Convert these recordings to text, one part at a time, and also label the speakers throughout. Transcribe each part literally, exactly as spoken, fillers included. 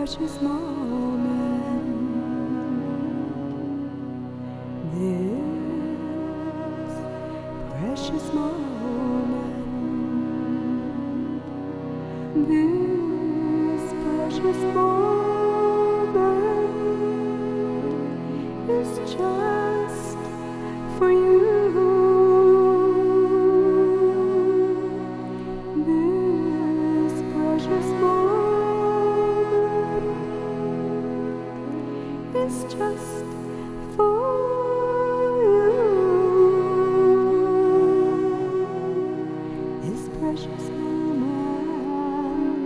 Speaker 1: precious moment, this precious moment, this precious moment is just for you. This precious moment is just for you. This precious moment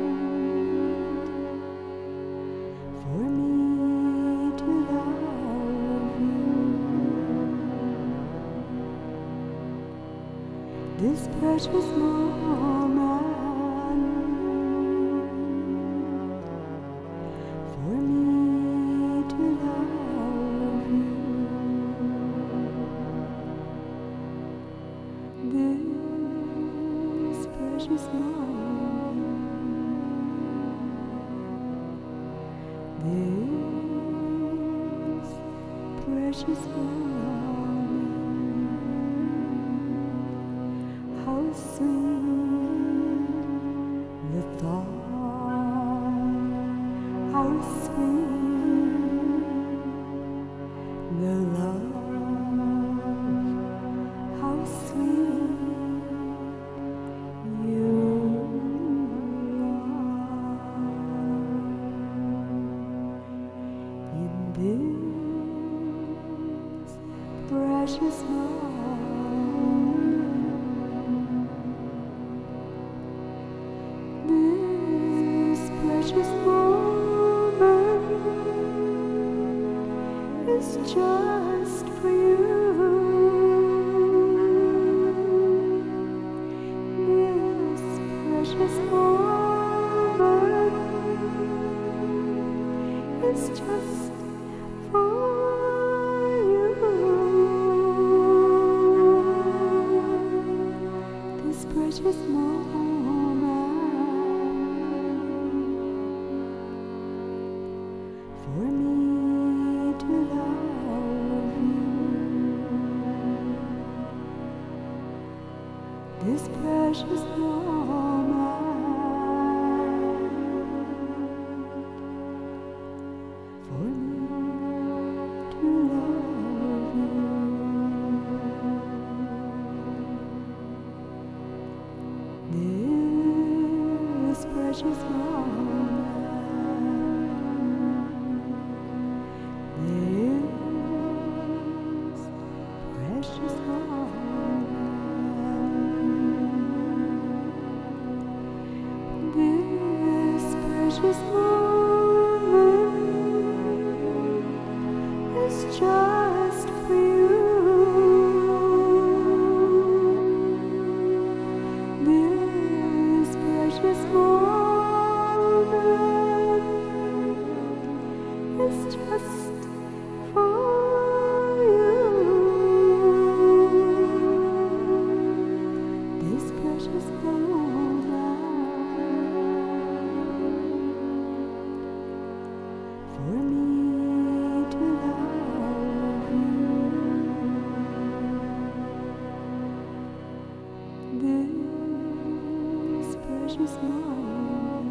Speaker 1: for me to love you. This precious moment for me to love you. This precious moment, this precious moment, how sweet the thought, how sweet the love, how sweet you are in this precious moment. This precious moment is just for you. This precious moment is just for you. This precious moment for me to love you. This precious moment for me to love you. This precious moment, this precious moment, this precious moment is just for you. This precious moment is just for you. This precious moment for me to love you. This precious moment,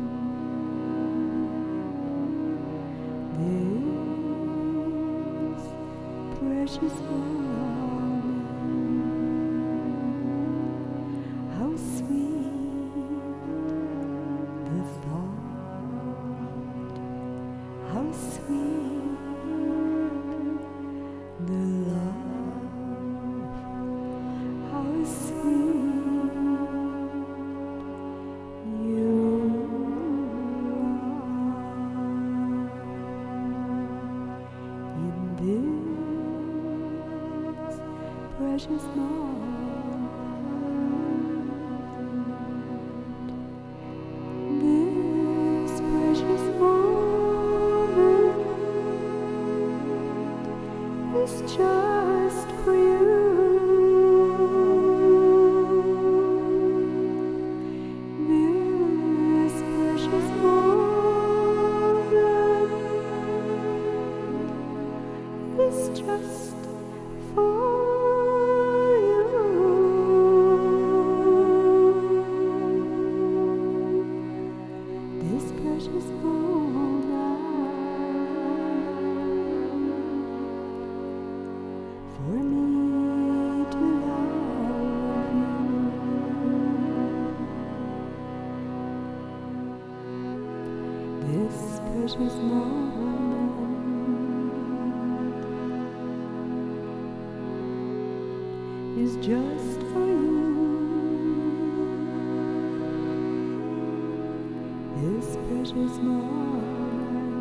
Speaker 1: this precious moment, how sweet the thought, how sweet the love, how sweet you are in this This precious moment is just for you. This precious moment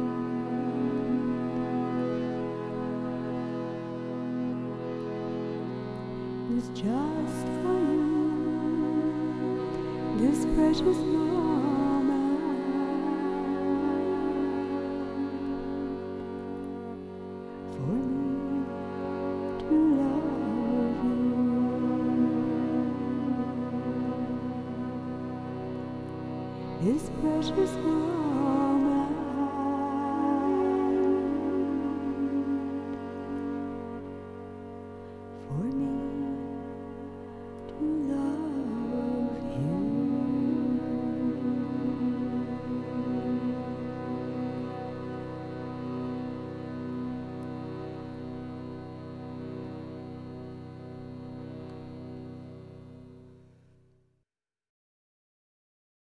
Speaker 1: is just for you. This precious moment for me to love you. This precious moment